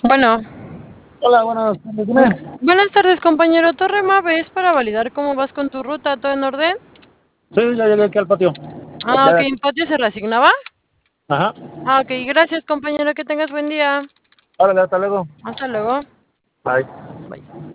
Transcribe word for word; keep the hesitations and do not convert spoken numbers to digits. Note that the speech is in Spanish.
Bueno, Hola, buenas tardes, dime. buenas tardes, compañero. Torre Mave, es para validar cómo vas con tu ruta, ¿todo en orden? Sí, ya llegué aquí al patio. Ah, Ya ok, de ¿en aquí. patio se reasignaba? Ajá. Ah, ok, gracias, compañero, que tengas buen día. Órale, hasta luego. Hasta luego. Bye. Bye.